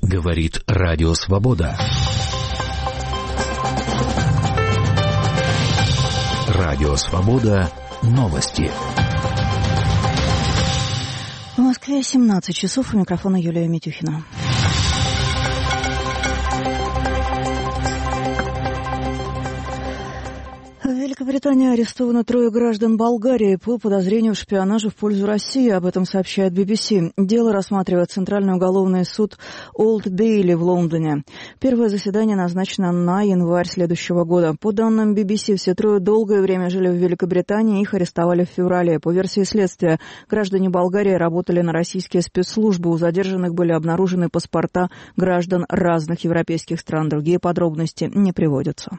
Говорит Радио Свобода. Радио Свобода. Новости. В Москве 17 часов. У микрофона Юлия Митюхина. В Великобритании арестовано 3 граждан Болгарии по подозрению в шпионаже в пользу России. Об этом сообщает BBC. Дело рассматривает Центральный уголовный суд Олд Бейли в Лондоне. Первое заседание назначено на январь следующего года. По данным BBC, все 3 долгое время жили в Великобритании, их арестовали в феврале. По версии следствия, граждане Болгарии работали на российские спецслужбы. У задержанных были обнаружены паспорта граждан разных европейских стран. Другие подробности не приводятся.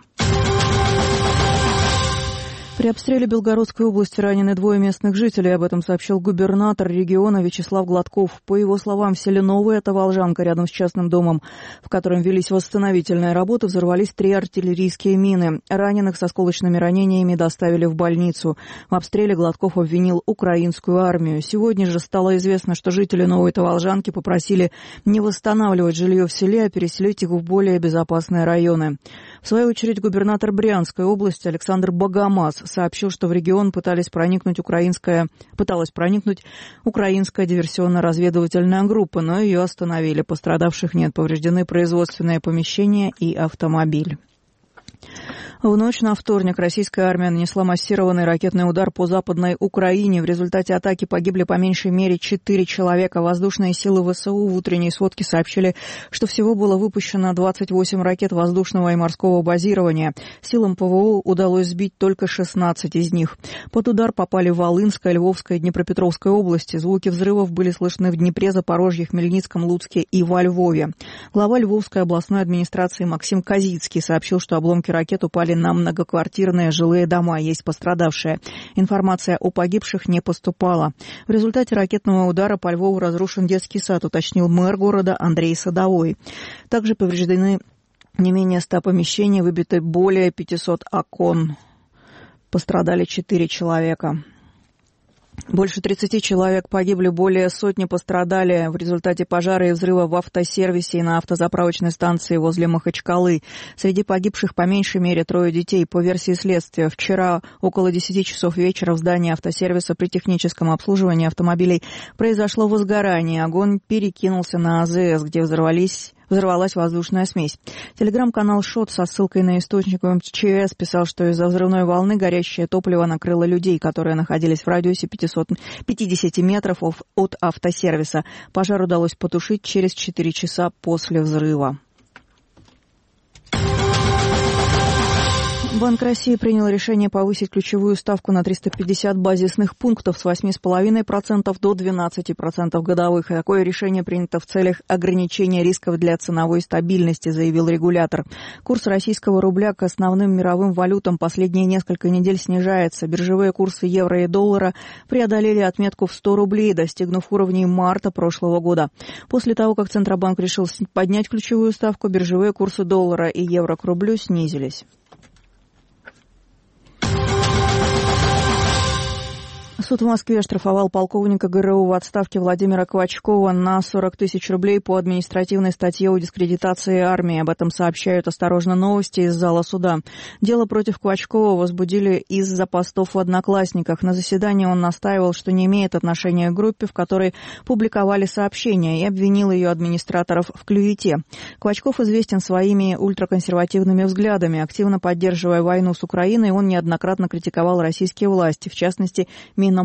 При обстреле Белгородской области ранены 2 местных жителей. Об этом сообщил губернатор региона Вячеслав Гладков. По его словам, в селе Новая Таволжанка, рядом с частным домом, в котором велись восстановительные работы, взорвались 3 артиллерийские мины. Раненых с осколочными ранениями доставили в больницу. В обстреле Гладков обвинил украинскую армию. Сегодня же стало известно, что жители Новой Таволжанки попросили не восстанавливать жилье в селе, а переселить их в более безопасные районы. В свою очередь, губернатор Брянской области Александр Богомаз сообщил, что в регион пыталась проникнуть украинская диверсионно-разведывательная группа, но ее остановили. Пострадавших нет, повреждены производственные помещения и автомобиль. В ночь на вторник российская армия нанесла массированный ракетный удар по Западной Украине. В результате атаки погибли по меньшей мере 4 человека. Воздушные силы ВСУ в утренней сводке сообщили, что всего было выпущено 28 ракет воздушного и морского базирования. Силам ПВО удалось сбить только 16 из них. Под удар попали Волынская, Львовская и Днепропетровская области. Звуки взрывов были слышны в Днепре, Запорожье, Хмельницком, Луцке и во Львове. Глава Львовской областной администрации Максим Козицкий сообщил, что обломки ракет упали на многоквартирные жилые дома. Есть пострадавшие. Информация о погибших не поступала. В результате ракетного удара по Львову разрушен детский сад, уточнил мэр города Андрей Садовой. Также повреждены не менее 100 помещений, выбиты более 500 окон. Пострадали 4 человека. Больше 30 человек погибли, более сотни пострадали в результате пожара и взрыва в автосервисе и на автозаправочной станции возле Махачкалы. Среди погибших по меньшей мере 3 детей. По версии следствия, вчера около 10 часов вечера в здании автосервиса при техническом обслуживании автомобилей произошло возгорание. Огонь перекинулся на АЗС, где взорвалась воздушная смесь. Телеграм-канал «Шот» со ссылкой на источник МЧС писал, что из-за взрывной волны горящее топливо накрыло людей, которые находились в радиусе 50 метров от автосервиса. Пожар удалось потушить через 4 часа после взрыва. Банк России принял решение повысить ключевую ставку на 350 базисных пунктов с 8,5% до 12% годовых. Такое решение принято в целях ограничения рисков для ценовой стабильности, заявил регулятор. Курс российского рубля к основным мировым валютам последние несколько недель снижается. Биржевые курсы евро и доллара преодолели отметку в 100 рублей, достигнув уровней марта прошлого года. После того, как Центробанк решил поднять ключевую ставку, биржевые курсы доллара и евро к рублю снизились. Суд в Москве оштрафовал полковника ГРУ в отставке Владимира Квачкова на 40 тысяч рублей по административной статье о дискредитации армии. Об этом сообщают «Осторожно, новости» из зала суда. Дело против Квачкова возбудили из-за постов в «Одноклассниках». На заседании он настаивал, что не имеет отношения к группе, в которой публиковали сообщения, и обвинил ее администраторов в клевете. Квачков известен своими ультраконсервативными взглядами. Активно поддерживая войну с Украиной, он неоднократно критиковал российские власти, в частности, Минобороны.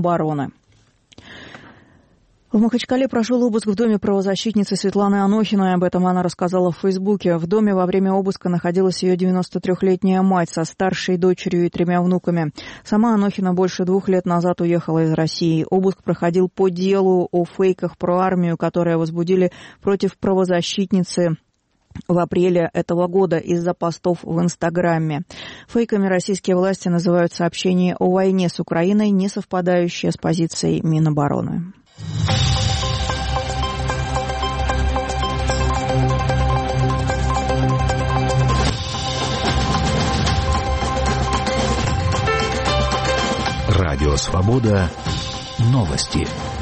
В Махачкале прошел обыск в доме правозащитницы Светланы Анохиной. Об этом она рассказала в Фейсбуке. В доме во время обыска находилась ее 93-летняя мать со старшей дочерью и 3 внуками. Сама Анохина больше 2 лет назад уехала из России. Обыск проходил по делу о фейках про армию, которые возбудили против правозащитницы в апреле этого года из-за постов в Инстаграме. Фейками российские власти называют сообщения о войне с Украиной, не совпадающие с позицией Минобороны. Радио Свобода. Новости.